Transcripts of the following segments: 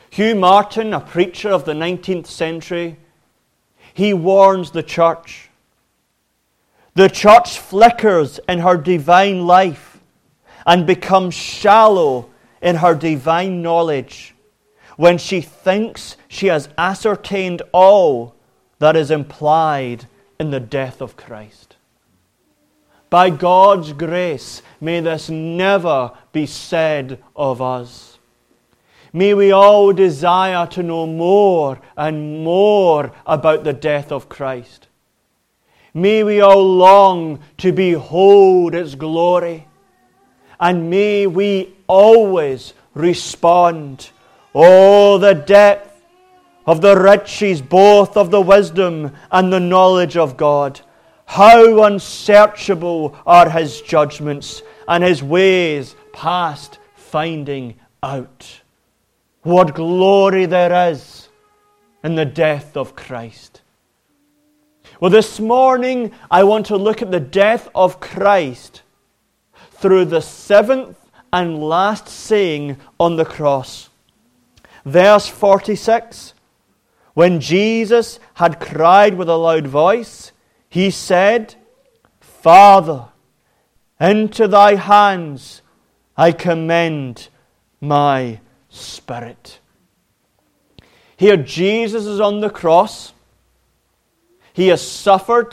Hugh Martin, a preacher of the 19th century, he warns the church. The church flickers in her divine life and becomes shallow in her divine knowledge when she thinks she has ascertained all that is implied in the death of Christ. By God's grace, may this never be said of us. May we all desire to know more and more about the death of Christ. May we all long to behold its glory. And may we always respond, "Oh, the depth of the riches, both of the wisdom and the knowledge of God! How unsearchable are His judgments, and His ways past finding out! What glory there is in the death of Christ!" Well, this morning I want to look at the death of Christ through the seventh and last saying on the cross. Verse 46, when Jesus had cried with a loud voice, He said, "Father, into Thy hands I commend my spirit." Here Jesus is on the cross. He has suffered.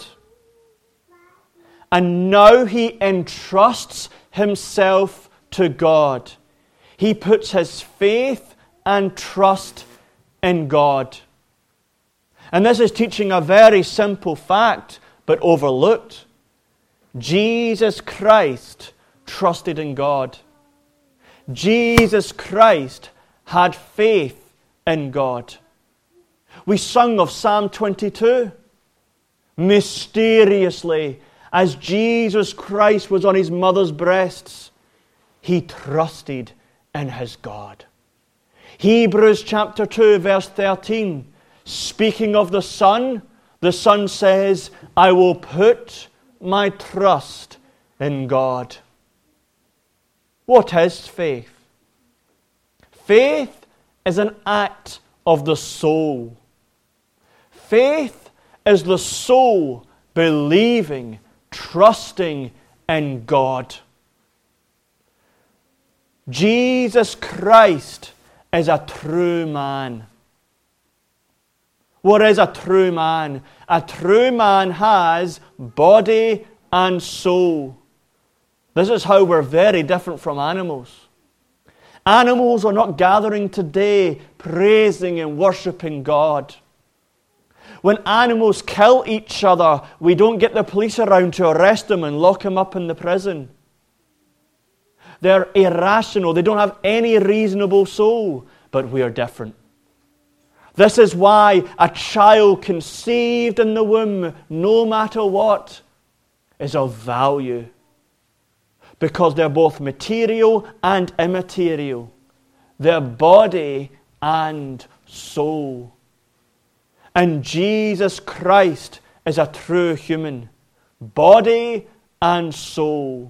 And now He entrusts Himself to God. He puts His faith and trust in God. And this is teaching a very simple fact, but overlooked. Jesus Christ trusted in God. Jesus Christ had faith in God. We sung of Psalm 22. Mysteriously, as Jesus Christ was on His mother's breasts, He trusted in His God. Hebrews chapter 2, verse 13, speaking of the Son says, "I will put my trust in God." What is faith? Faith is an act of the soul. Faith is the soul believing, trusting in God. Jesus Christ is a true man. What is a true man? A true man has body and soul. This is how we're very different from animals. Animals are not gathering today praising and worshipping God. When animals kill each other, we don't get the police around to arrest them and lock them up in the prison. They're irrational. They don't have any reasonable soul. But we are different. This is why a child conceived in the womb, no matter what, is of value. Because they're both material and immaterial. They're body and soul. And Jesus Christ is a true human. Body and soul.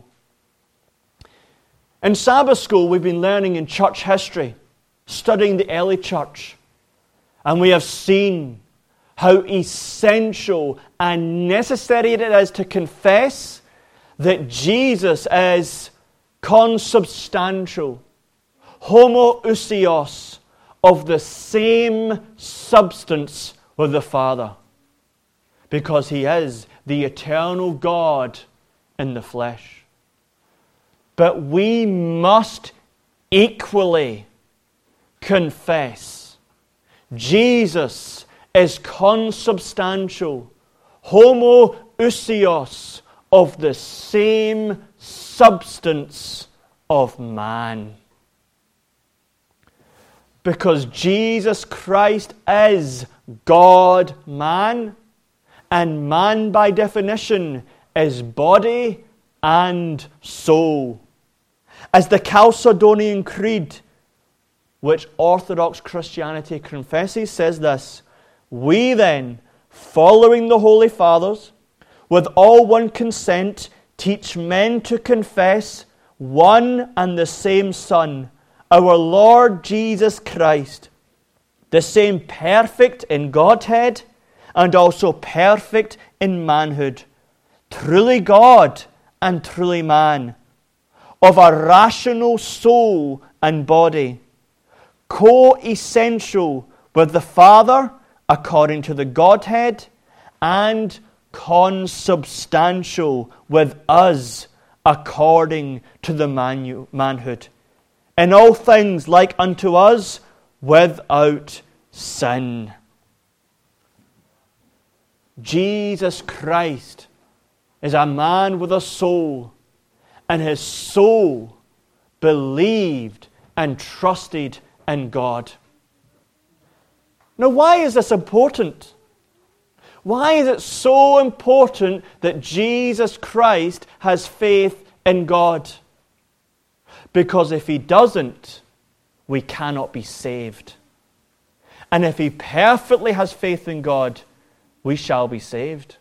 In Sabbath school, we've been learning in church history, studying the early church. And we have seen how essential and necessary it is to confess that Jesus is consubstantial, homoousios, of the same substance with the Father, because He is the eternal God in the flesh. But we must equally confess Jesus is consubstantial, homoousios, of the same substance of man. Because Jesus Christ is God-man, and man by definition is body and soul. As the Chalcedonian Creed, which Orthodox Christianity confesses, says this: "We then, following the Holy Fathers, with all one consent, teach men to confess one and the same Son, our Lord Jesus Christ, the same perfect in Godhead and also perfect in manhood, truly God and truly man, of a rational soul and body, co-essential with the Father according to the Godhead, and consubstantial with us according to the manhood. In all things like unto us, without sin. Jesus Christ is a man with a soul, and his soul believed and trusted in God. Now, why is this important? Why is it so important that Jesus Christ has faith in God? Because if he doesn't, we cannot be saved. And if he perfectly has faith in God, we shall be saved.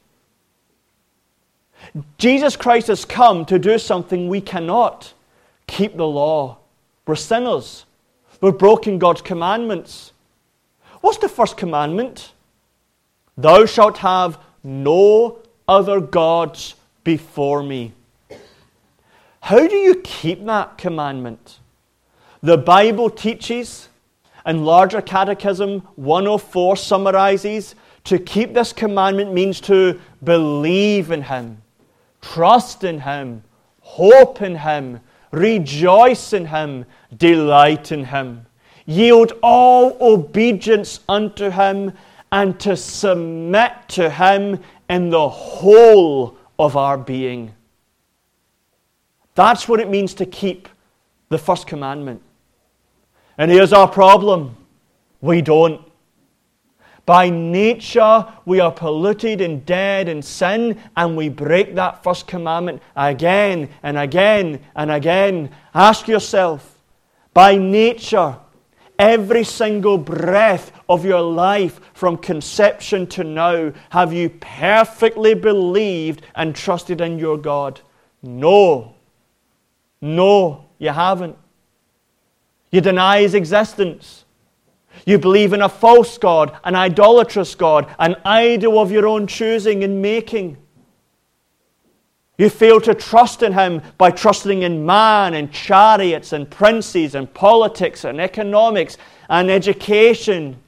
Jesus Christ has come to do something we cannot: keep the law. We're sinners. We've broken God's commandments. What's the first commandment? Thou shalt have no other gods before me. How do you keep that commandment? The Bible teaches, and Larger Catechism 104 summarizes, to keep this commandment means to believe in him, trust in him, hope in him, rejoice in him, delight in him, yield all obedience unto him, and to submit to him in the whole of our being. That's what it means to keep the first commandment. And here's our problem: we don't. By nature, we are polluted and dead in sin, and we break that first commandment again and again and again. Ask yourself, by nature, every single breath of your life from conception to now, have you perfectly believed and trusted in your God? No. No, you haven't. You deny his existence. You believe in a false God, an idolatrous God, an idol of your own choosing and making. You fail to trust in him by trusting in man and chariots and princes and politics and economics and education.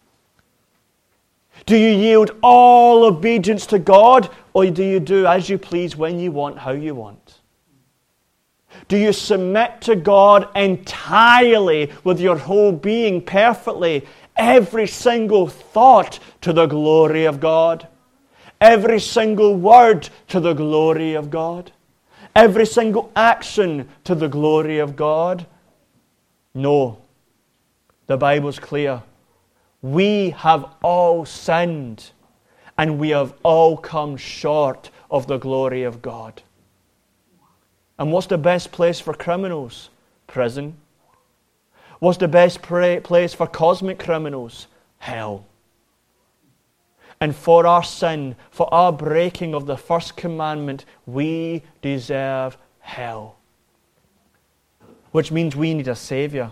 Do you yield all obedience to God, or do you do as you please, when you want, how you want? Do you submit to God entirely with your whole being perfectly, every single thought to the glory of God? Every single word to the glory of God? Every single action to the glory of God? No. The Bible's clear. We have all sinned, and we have all come short of the glory of God. And what's the best place for criminals? Prison. What's the best place for cosmic criminals? Hell. And for our sin, for our breaking of the first commandment, we deserve hell. Which means we need a Savior.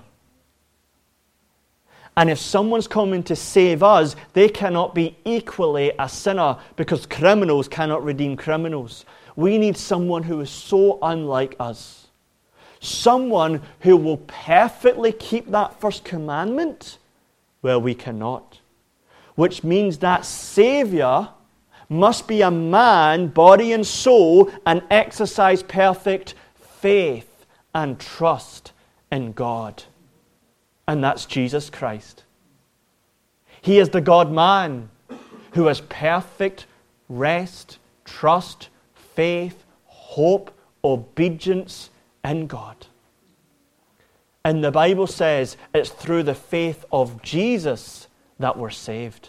And if someone's coming to save us, they cannot be equally a sinner, because criminals cannot redeem criminals. We need someone who is so unlike us. Someone who will perfectly keep that first commandment. Well, we cannot. Which means that Savior must be a man, body and soul, and exercise perfect faith and trust in God. And that's Jesus Christ. He is the God-man who has perfect rest, trust, faith, hope, obedience in God. And the Bible says it's through the faith of Jesus that we're saved.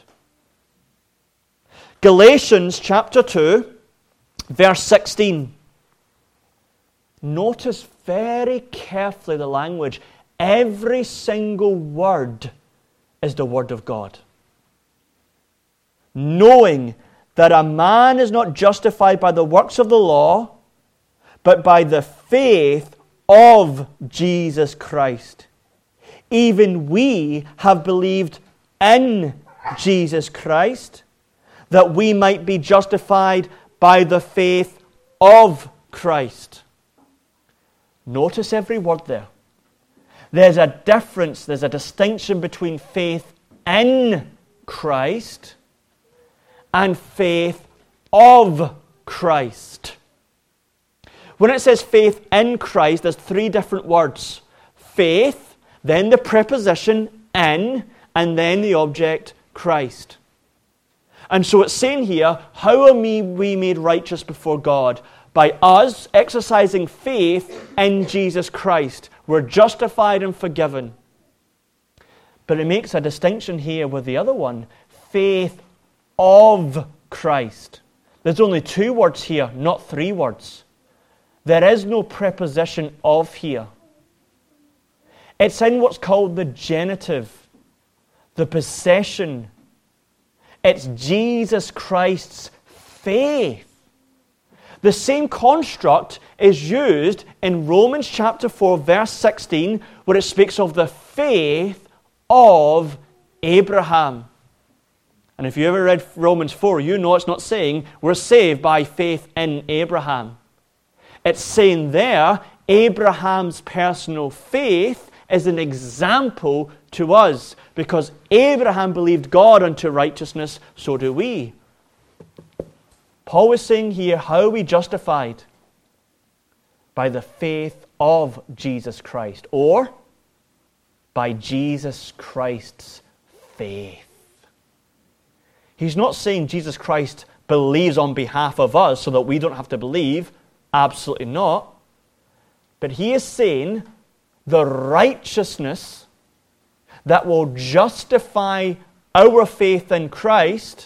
Galatians chapter 2, verse 16. Notice very carefully the language. Every single word is the word of God. Knowing that a man is not justified by the works of the law, but by the faith of Jesus Christ. Even we have believed in Jesus Christ, that we might be justified by the faith of Christ. Notice every word there. There's a difference, there's a distinction between faith in Christ and faith of Christ. When it says faith in Christ, there's three different words. Faith, then the preposition in, and then the object Christ. And so it's saying here, how are we made righteous before God? By us exercising faith in Jesus Christ. We're justified and forgiven. But it makes a distinction here with the other one. Faith of Christ. There's only two words here, not three words. There is no preposition of here. It's in what's called the genitive, the possession. It's Jesus Christ's faith. The same construct is used in Romans chapter 4, verse 16, where it speaks of the faith of Abraham. And if you ever read Romans 4, you know it's not saying we're saved by faith in Abraham. It's saying there, Abraham's personal faith is an example to us. Because Abraham believed God unto righteousness, so do we. Paul is saying here, how are we justified? By the faith of Jesus Christ, or by Jesus Christ's faith. He's not saying Jesus Christ believes on behalf of us so that we don't have to believe. Absolutely not. But he is saying the righteousness that will justify our faith in Christ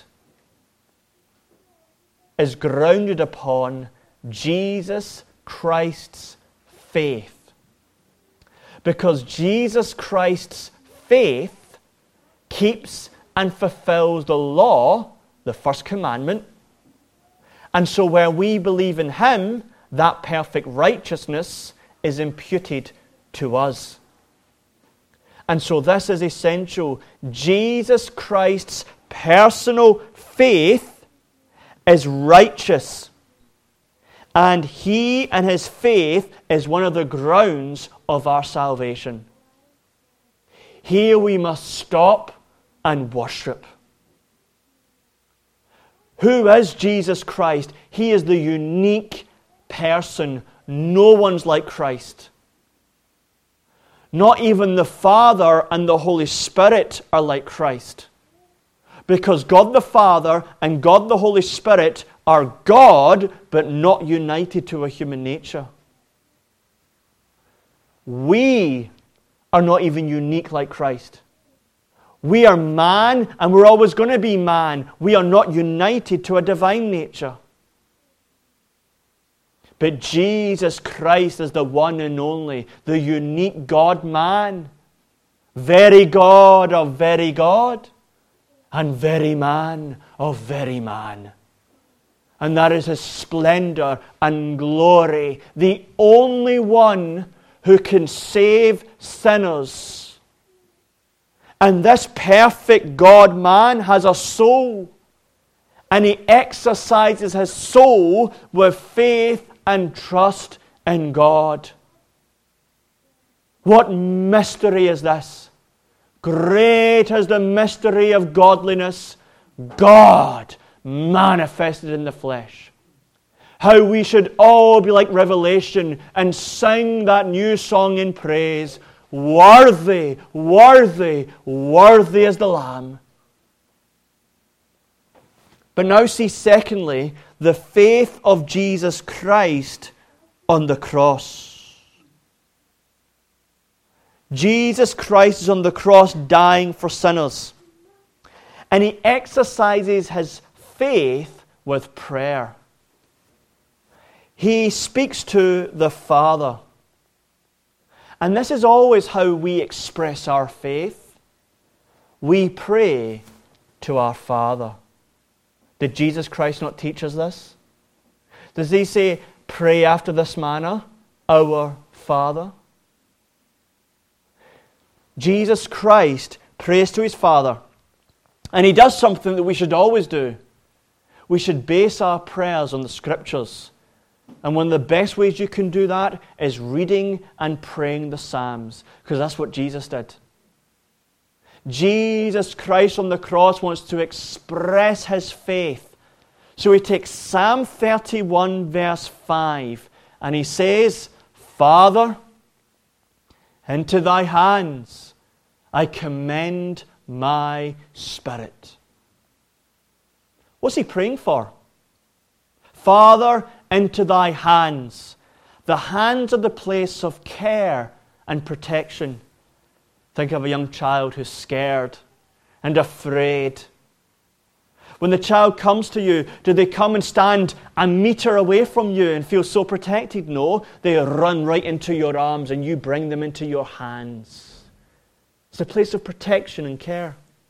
is grounded upon Jesus Christ's faith. Because Jesus Christ's faith keeps and fulfills the law, the first commandment. And so when we believe in Him, that perfect righteousness is imputed to us. And so this is essential. Jesus Christ's personal faith is righteous. And He and His faith is one of the grounds of our salvation. Here we must stop and worship. Who is Jesus Christ? He is the unique person. No one's like Christ. Not even the Father and the Holy Spirit are like Christ. Because God the Father and God the Holy Spirit are God, but not united to a human nature. We are not even unique like Christ. We are man, and we're always going to be man. We are not united to a divine nature. But Jesus Christ is the one and only, the unique God-man. Very God of very God, and very man of very man. And that is His splendor and glory, the only one who can save sinners. And this perfect God-man has a soul, and He exercises His soul with faith and trust in God. What mystery is this? Great is the mystery of godliness, God manifested in the flesh. How we should all be like Revelation and sing that new song in praise. Worthy, worthy, worthy is the Lamb. But now see, secondly, the faith of Jesus Christ on the cross. Jesus Christ is on the cross dying for sinners. And He exercises His faith with prayer. He speaks to the Father. And this is always how we express our faith. We pray to our Father. Did Jesus Christ not teach us this? Does He say, pray after this manner, our Father? Jesus Christ prays to His Father, And he does something that we should always do. We should base our prayers on the Scriptures. And one of the best ways you can do that is reading and praying the Psalms, because that's what Jesus did. Jesus Christ on the cross wants to express his faith. So he takes Psalm 31 verse 5 and he says, Father, into thy hands I commend my spirit. What's he praying for? Father, into thy hands. The hands are the place of care and protection. Think of a young child who's scared and afraid. When the child comes to you, do they come and stand a meter away from you and feel so protected? No, they run right into your arms and you bring them into your hands. It's a place of protection and care.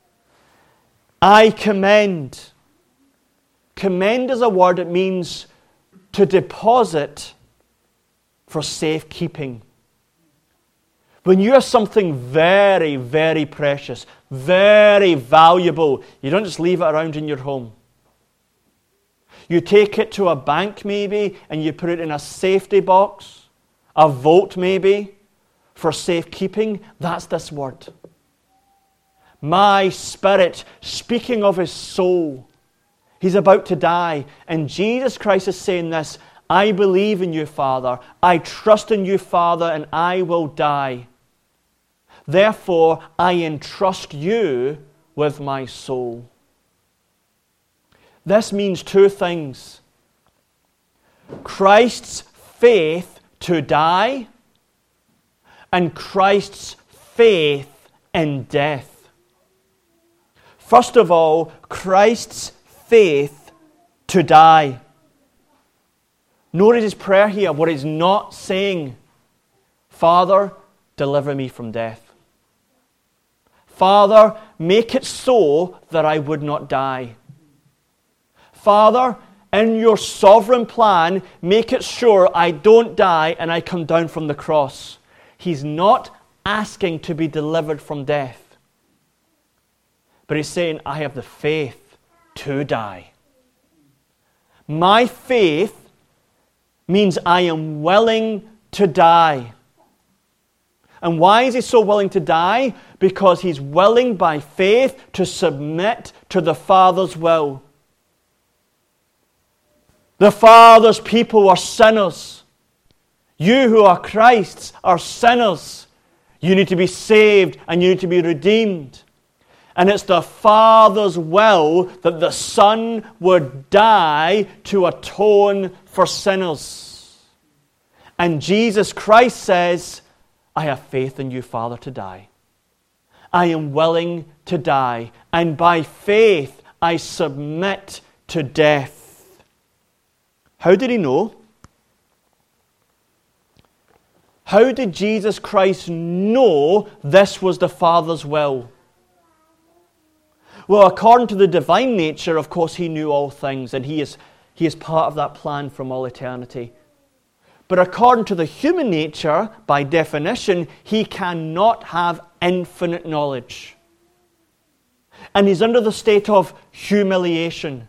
I commend. Commend is a word that means to deposit for safekeeping. When you have something very, very precious, very valuable, you don't just leave it around in your home. You take it to a bank maybe, and you put it in a safety box, a vault maybe, for safekeeping. That's this word. My spirit, speaking of his soul. He's about to die, and Jesus Christ is saying this, I believe in you, Father. I trust in you, Father, and I will die. Therefore, I entrust you with my soul. This means two things. Christ's faith to die and Christ's faith in death. First of all, Christ's faith to die. Notice his prayer here, what he's not saying. Father, deliver me from death. Father, make it so that I would not die. Father, in your sovereign plan, make it sure I don't die and I come down from the cross. He's not asking to be delivered from death. But he's saying, I have the faith to die. My faith means I am willing to die. And why is he so willing to die? Because he's willing by faith to submit to the Father's will. The Father's people are sinners. You who are Christ's are sinners. You need to be saved and you need to be redeemed. And it's the Father's will that the Son would die to atone for sinners. And Jesus Christ says, I have faith in you, Father, to die. I am willing to die. And by faith, I submit to death. How did he know? How did Jesus Christ know this was the Father's will? Well, according to the divine nature, of course, he knew all things, and he is part of that plan from all eternity. But according to the human nature, by definition, he cannot have infinite knowledge. And he's under the state of humiliation.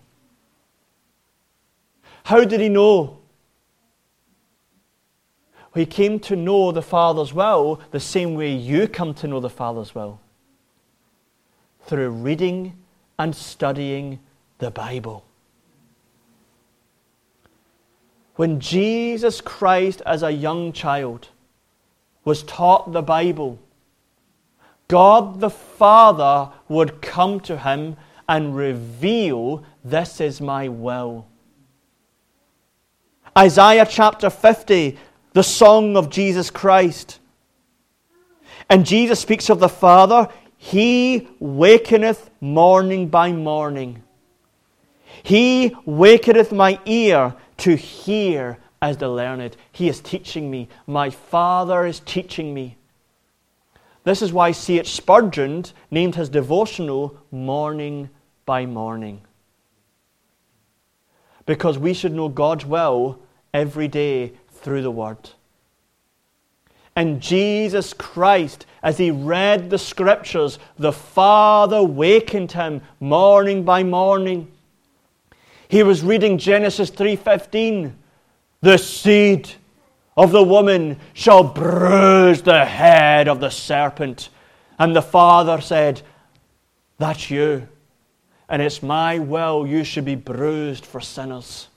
How did he know? He came to know the Father's will the same way you come to know the Father's will. Through reading and studying the Bible. When Jesus Christ, as a young child, was taught the Bible, God the Father would come to him and reveal, this is my will. Isaiah chapter 50, the song of Jesus Christ. And Jesus speaks of the Father, He wakeneth morning by morning. He wakeneth my ear to hear as the learned. He is teaching me. My Father is teaching me. This is why C.H. Spurgeon named his devotional Morning by Morning. Because we should know God's will every day through the Word. And Jesus Christ, as he read the Scriptures, the Father wakened him morning by morning. He was reading Genesis 3:15. The seed of the woman shall bruise the head of the serpent. And the Father said, that's you. And it's my will you should be bruised for sinners.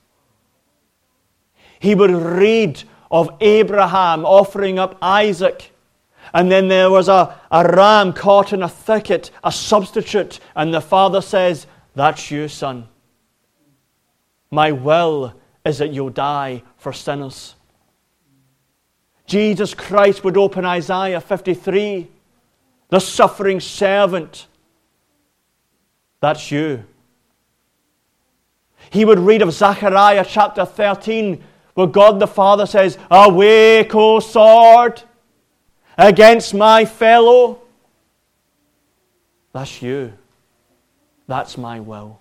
He would read of Abraham offering up Isaac. And then there was a ram caught in a thicket, a substitute. And the Father says, that's you, son. My will is that you'll die for sinners. Jesus Christ would open Isaiah 53, the suffering servant. That's you. He would read of Zechariah chapter 13, where God the Father says, awake, O sword, against my fellow. That's you. That's my will.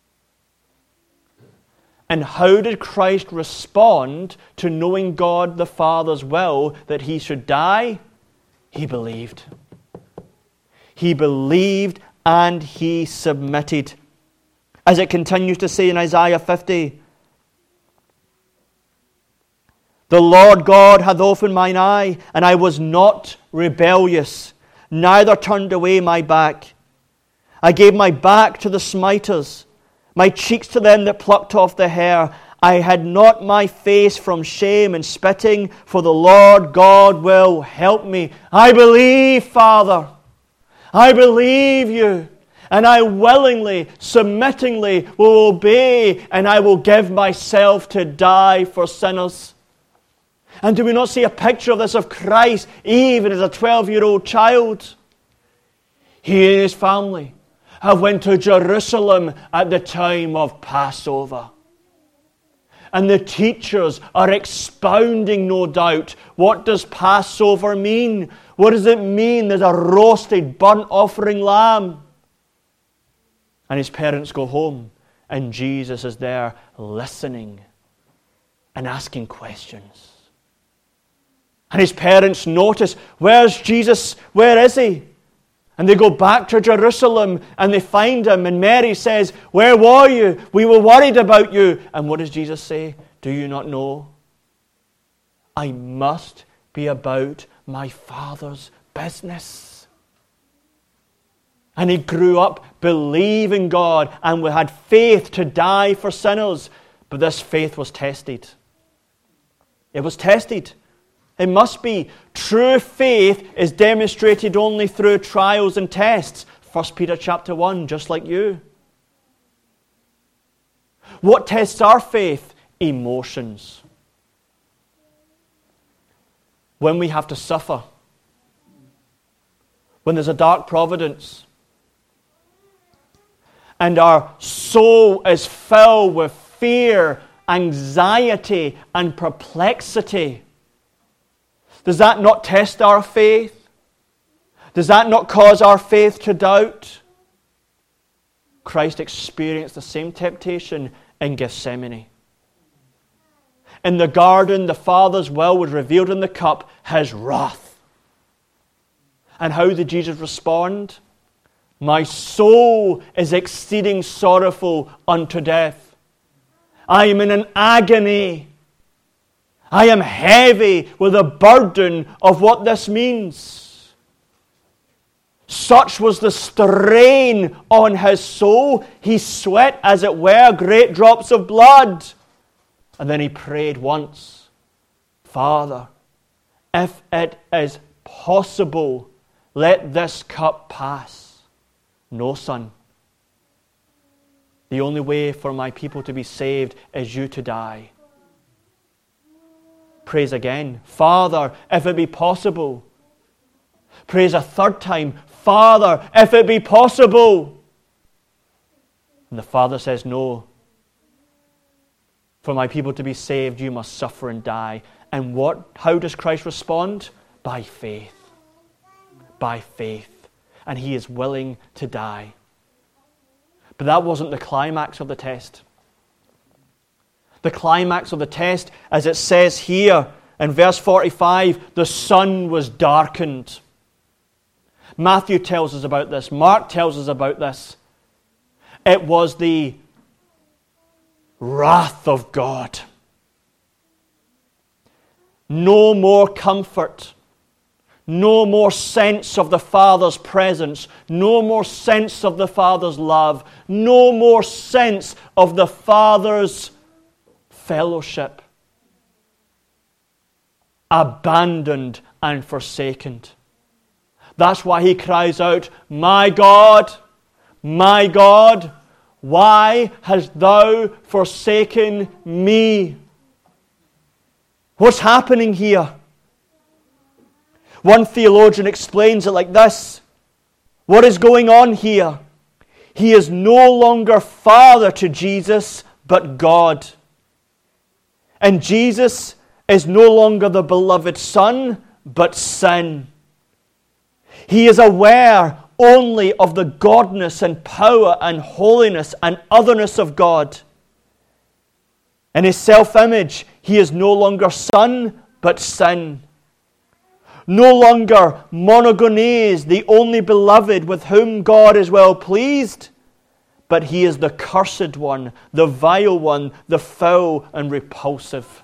And how did Christ respond to knowing God the Father's will that he should die? He believed. He believed and he submitted. As it continues to say in Isaiah 50, the Lord God hath opened mine eye, and I was not rebellious, neither turned away my back. I gave my back to the smiters, my cheeks to them that plucked off the hair. I had not my face from shame and spitting, for the Lord God will help me. I believe, Father. I believe you. And I willingly, submittingly will obey, and I will give myself to die for sinners. And do we not see a picture of this of Christ even as a 12-year-old child? He and his family have went to Jerusalem at the time of Passover. And the teachers are expounding, no doubt, what does Passover mean? What does it mean? There's a roasted, burnt offering lamb. And his parents go home, and Jesus is there listening and asking questions. And his parents notice, where's Jesus? Where is he? And they go back to Jerusalem and they find him. And Mary says, where were you? We were worried about you. And what does Jesus say? Do you not know? I must be about my Father's business. And he grew up believing God and had faith to die for sinners. But this faith was tested. It was tested. It must be. True faith is demonstrated only through trials and tests. 1 Peter chapter 1, just like you. What tests our faith? Emotions. When we have to suffer. When there's a dark providence. And our soul is filled with fear, anxiety, and perplexity. Does that not test our faith? Does that not cause our faith to doubt? Christ experienced the same temptation in Gethsemane. In the garden, the Father's will was revealed in the cup, his wrath. And how did Jesus respond? My soul is exceeding sorrowful unto death. I am in an agony. I am heavy with the burden of what this means. Such was the strain on his soul. He sweat, as it were, great drops of blood. And then he prayed once, Father, if it is possible, let this cup pass. No, Son. The only way for my people to be saved is you to die. Praise again. Father, if it be possible. Praise a third time. Father, if it be possible. And the Father says, no. For my people to be saved, you must suffer and die. And how does Christ respond? By faith. By faith. And he is willing to die. But that wasn't the climax of the test. The climax of the test, as it says here, In verse 45, the sun was darkened. Matthew tells us about this. Mark tells us about this. It was the wrath of God. No more comfort. No more sense of the Father's presence. No more sense of the Father's love. No more sense of the Father's fellowship. Abandoned and forsaken. That's why he cries out, my God, why hast thou forsaken me? What's happening here? One theologian explains it like this. What is going on here? He is no longer Father to Jesus, but God. And Jesus is no longer the beloved Son, but sin. He is aware only of the godness and power and holiness and otherness of God. In his self-image, he is no longer Son, but sin. No longer monogenes, the only beloved with whom God is well pleased, but he is the cursed one, the vile one, the foul and repulsive.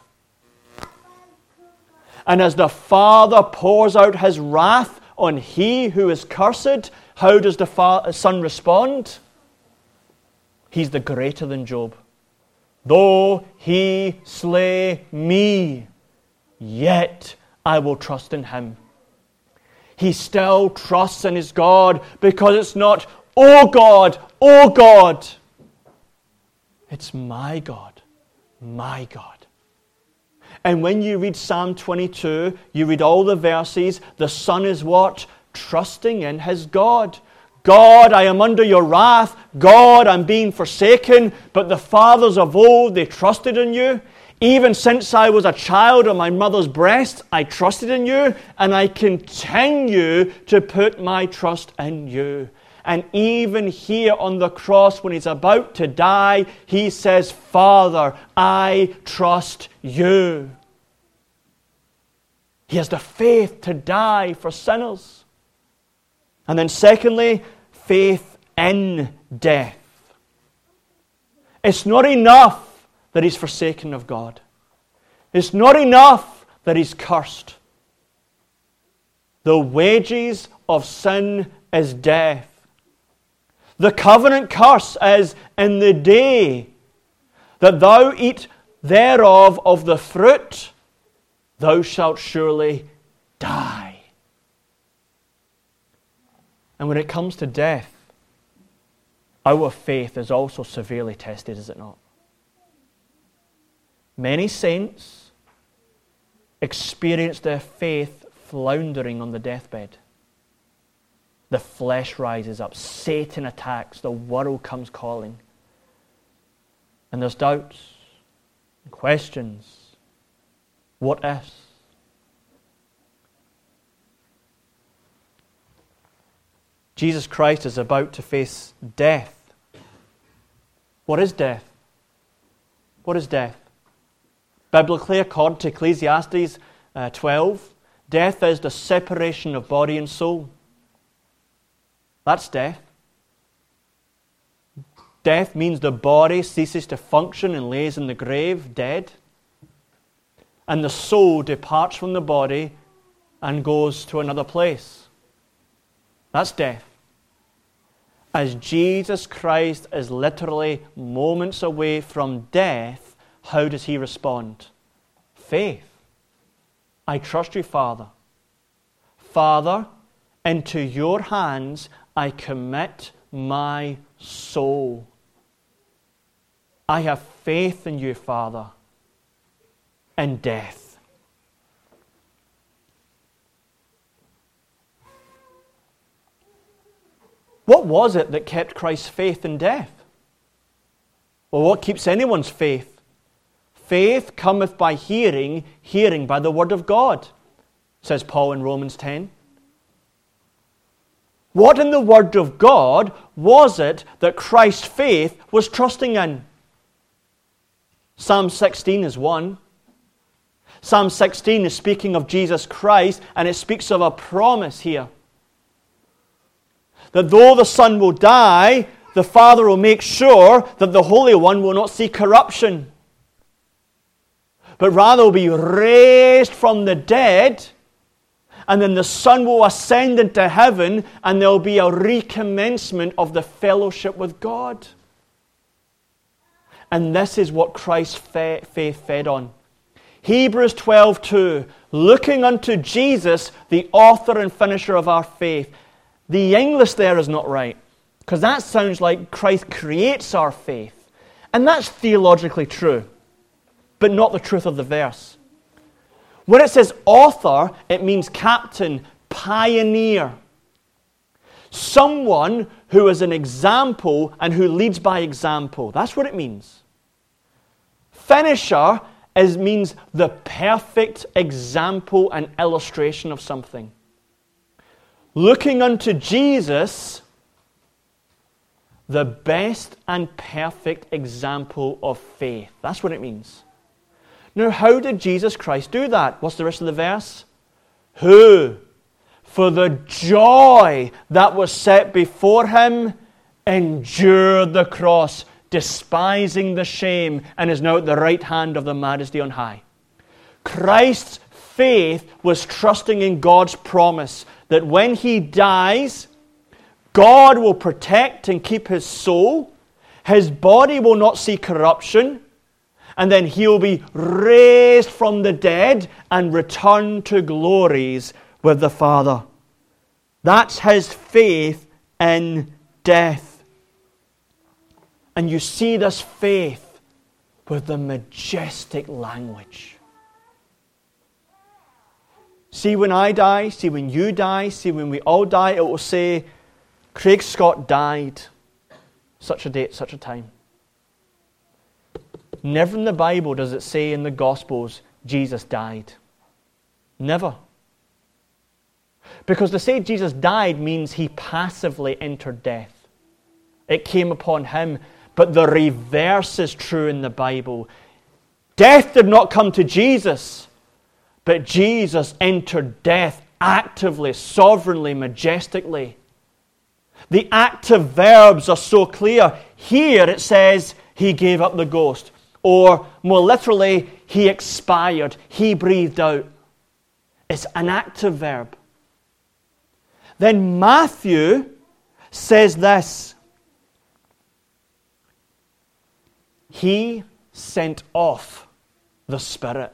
And as the Father pours out his wrath on he who is cursed, how does the Son respond? He's the greater than Job. Though he slay me, yet I will trust in him. He still trusts in his God because it's not, oh God, oh God. It's my God, my God. And when you read Psalm 22, you read all the verses, the Son is what? Trusting in his God. God, I am under your wrath. God, I'm being forsaken. But the fathers of old, they trusted in you. Even since I was a child on my mother's breast, I trusted in you, and I continue to put my trust in you. And even here on the cross, when he's about to die, he says, Father, I trust you. He has the faith to die for sinners. And then secondly, faith in death. It's not enough that he's forsaken of God. It's not enough that he's cursed. The wages of sin is death. The covenant curse is, in the day that thou eat thereof of the fruit, thou shalt surely die. And when it comes to death, our faith is also severely tested, is it not? Many saints experience their faith floundering on the deathbed. The flesh rises up, Satan attacks, the world comes calling. And there's doubts and questions. What ifs? Jesus Christ is about to face death. What is death? What is death? Biblically, according to Ecclesiastes 12, death is the separation of body and soul. That's death. Death means the body ceases to function and lays in the grave, dead. And the soul departs from the body and goes to another place. That's death. As Jesus Christ is literally moments away from death, how does he respond? Faith. I trust you, Father. Father, into your hands I commit my soul. I have faith in you, Father, in death. What was it that kept Christ's faith in death? Well, what keeps anyone's faith? Faith cometh by hearing, hearing by the word of God, says Paul in Romans 10. What in the word of God was it that Christ's faith was trusting in? Psalm 16 is one. Psalm 16 is speaking of Jesus Christ, and it speaks of a promise here. That though the Son will die, the Father will make sure that the Holy One will not see corruption, but rather will be raised from the dead, and then the Son will ascend into heaven, and there will be a recommencement of the fellowship with God. And this is what Christ's faith fed on. Hebrews 12:2, looking unto Jesus, the author and finisher of our faith. The English there is not right, because that sounds like Christ creates our faith. And that's theologically true, but not the truth of the verse. When it says author, it means captain, pioneer. Someone who is an example and who leads by example. That's what it means. Finisher means the perfect example and illustration of something. Looking unto Jesus, the best and perfect example of faith. That's what it means. Now, how did Jesus Christ do that? What's the rest of the verse? Who, for the joy that was set before him, endured the cross, despising the shame, and is now at the right hand of the Majesty on high. Christ's faith was trusting in God's promise that when he dies, God will protect and keep his soul, his body will not see corruption, and then he will be raised from the dead and return to glories with the Father. That's his faith in death. And you see this faith with the majestic language. See when I die, see when you die, see when we all die, it will say, Craig Scott died such a date, such a time. Never in the Bible does it say in the Gospels, Jesus died. Never. Because to say Jesus died means he passively entered death. It came upon him, but the reverse is true in the Bible. Death did not come to Jesus, but Jesus entered death actively, sovereignly, majestically. The active verbs are so clear. Here it says, he gave up the ghost. Or more literally, he expired. He breathed out. It's an active verb. Then Matthew says this. He sent off the Spirit.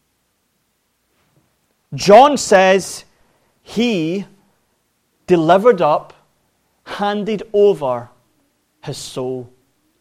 John says he delivered up, handed over his soul.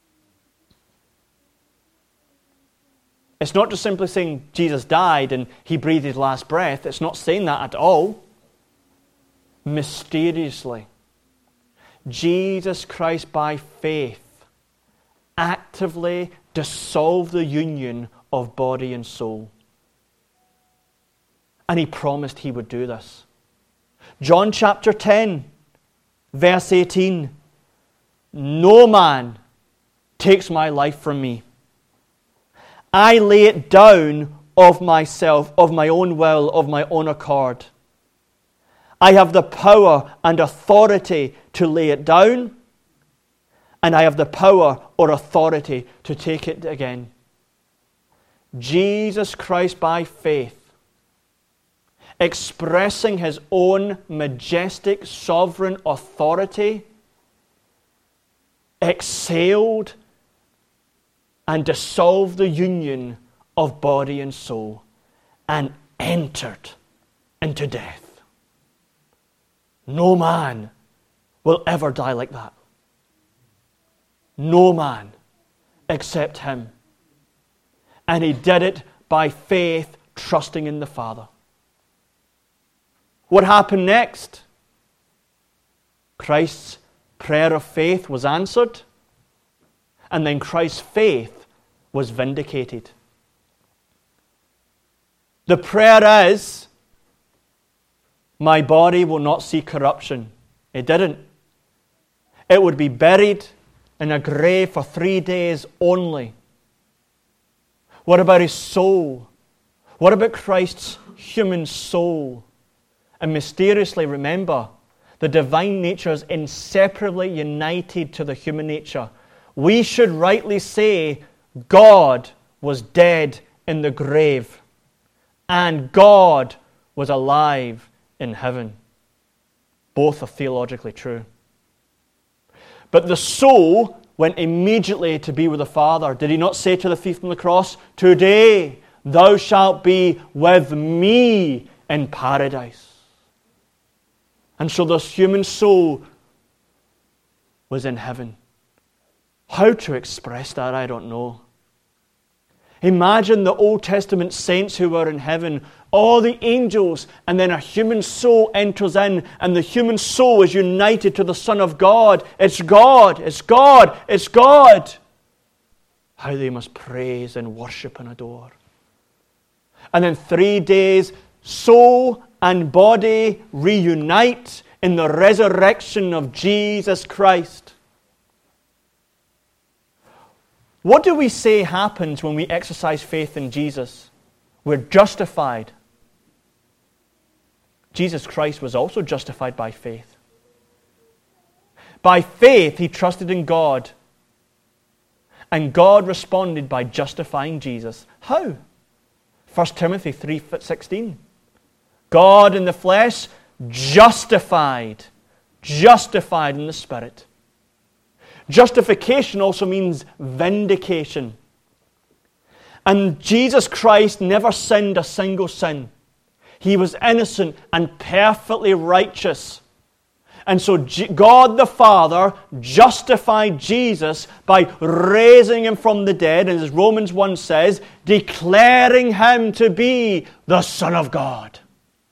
It's not just simply saying Jesus died and he breathed his last breath. It's not saying that at all. Mysteriously, Jesus Christ by faith actively dissolved the union of body and soul. And he promised he would do this. John chapter 10, verse 18. No man takes my life from me. I lay it down of myself, of my own will, of my own accord. I have the power and authority to lay it down, and I have the power or authority to take it again. Jesus Christ by faith, expressing his own majestic sovereign authority, exhaled and dissolved the union of body and soul and entered into death. No man will ever die like that. No man except him. And he did it by faith, trusting in the Father. What happened next? Christ's prayer of faith was answered, and then Christ's faith was vindicated. The prayer is, my body will not see corruption. It didn't. It would be buried in a grave for 3 days only. What about his soul? What about Christ's human soul? And mysteriously, remember, the divine nature is inseparably united to the human nature. We should rightly say God was dead in the grave and God was alive in heaven. Both are theologically true. But the soul went immediately to be with the Father. Did he not say to the thief on the cross, "Today thou shalt be with me in paradise"? And so this human soul was in heaven. How to express that, I don't know. Imagine the Old Testament saints who were in heaven, all the angels, and then a human soul enters in, and the human soul is united to the Son of God. It's God, it's God, it's God. How they must praise and worship and adore. And in 3 days, soul and body reunite in the resurrection of Jesus Christ. What do we say happens when we exercise faith in Jesus? We're justified. Jesus Christ was also justified by faith. By faith, he trusted in God. And God responded by justifying Jesus. How? 1 Timothy 3:16. God in the flesh, justified in the Spirit. Justification also means vindication. And Jesus Christ never sinned a single sin. He was innocent and perfectly righteous. And so God the Father justified Jesus by raising him from the dead, and as Romans 1 says, declaring him to be the Son of God.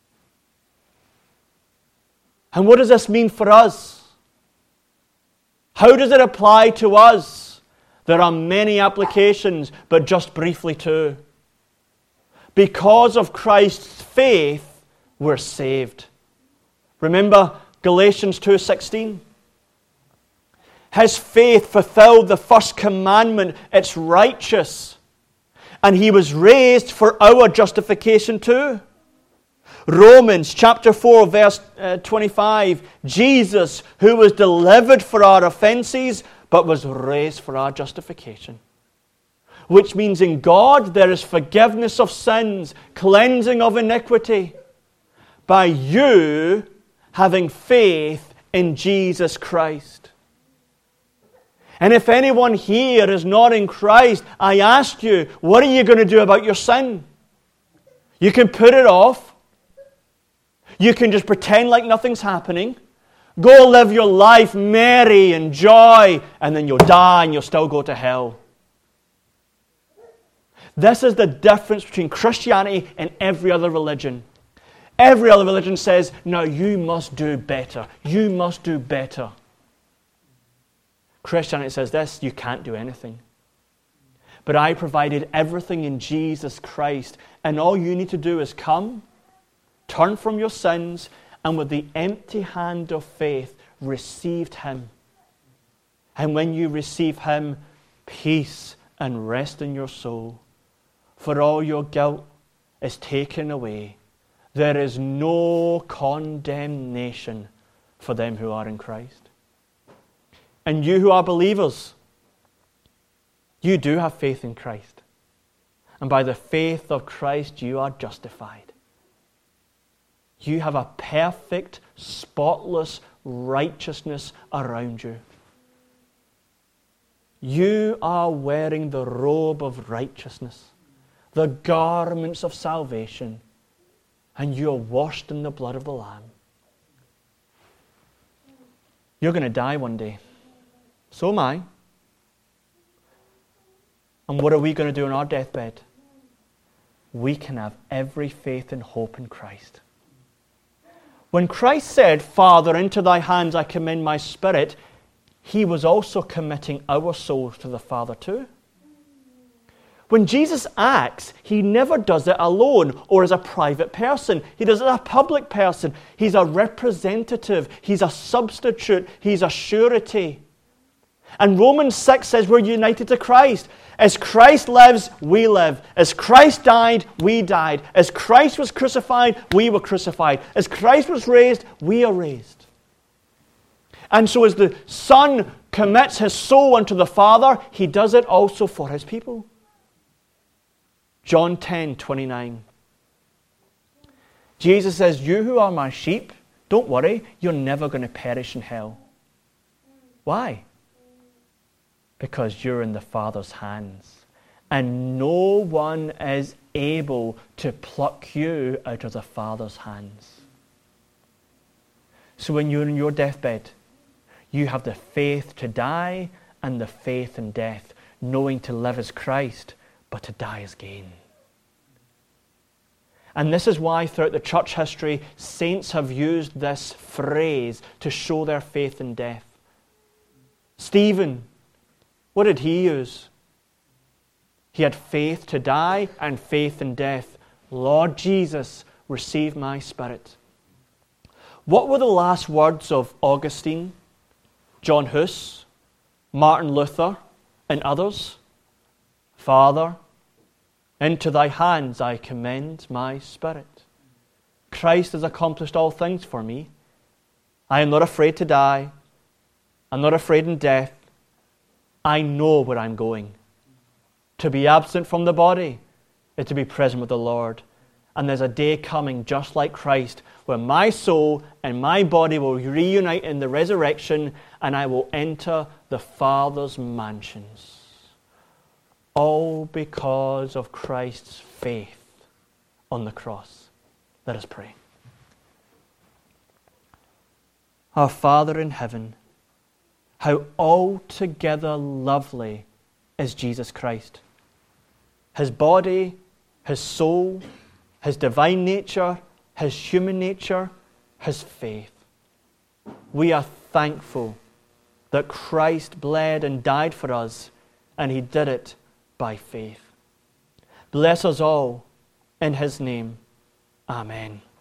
And what does this mean for us? How does it apply to us? There are many applications, but just briefly too. Because of Christ's faith, we're saved. Remember Galatians 2:16? His faith fulfilled the first commandment. It's righteous. And he was raised for our justification too. Romans chapter 4 verse 25. Jesus, who was delivered for our offenses, but was raised for our justification. Which means in God there is forgiveness of sins, cleansing of iniquity, by you having faith in Jesus Christ. And if anyone here is not in Christ, I ask you, what are you going to do about your sin? You can put it off. You can just pretend like nothing's happening. Go live your life merry and joy, and then you'll die and you'll still go to hell. This is the difference between Christianity and every other religion. Every other religion says, now you must do better. You must do better. Christianity says this, you can't do anything. But I provided everything in Jesus Christ, and all you need to do is come, turn from your sins, and with the empty hand of faith, received him. And when you receive him, peace and rest in your soul. For all your guilt is taken away. There is no condemnation for them who are in Christ. And you who are believers, you do have faith in Christ. And by the faith of Christ, you are justified. You have a perfect, spotless righteousness around you. You are wearing the robe of righteousness, the garments of salvation, and you are washed in the blood of the Lamb. You're going to die one day. So am I. And what are we going to do on our deathbed? We can have every faith and hope in Christ. When Christ said, Father, into thy hands I commend my spirit, he was also committing our souls to the Father too. When Jesus acts, he never does it alone or as a private person. He does it as a public person. He's a representative. He's a substitute. He's a surety. And Romans 6 says we're united to Christ. As Christ lives, we live. As Christ died, we died. As Christ was crucified, we were crucified. As Christ was raised, we are raised. And so as the Son commits his soul unto the Father, he does it also for his people. John 10:29. Jesus says, you who are my sheep, don't worry, you're never going to perish in hell. Why? Because you're in the Father's hands. And no one is able to pluck you out of the Father's hands. So when you're in your deathbed, you have the faith to die and the faith in death, knowing to live as Christ, but to die is gain. And this is why throughout the church history, saints have used this phrase to show their faith in death. Stephen, what did he use? He had faith to die and faith in death. Lord Jesus, receive my spirit. What were the last words of Augustine, John Hus, Martin Luther, and others? Father, into thy hands I commend my spirit. Christ has accomplished all things for me. I am not afraid to die. I'm not afraid in death. I know where I'm going. To be absent from the body is to be present with the Lord. And there's a day coming just like Christ where my soul and my body will reunite in the resurrection and I will enter the Father's mansions. All because of Christ's faith on the cross. Let us pray. Our Father in heaven, how altogether lovely is Jesus Christ. His body, his soul, his divine nature, his human nature, his faith. We are thankful that Christ bled and died for us, and he did it by faith. Bless us all in his name. Amen.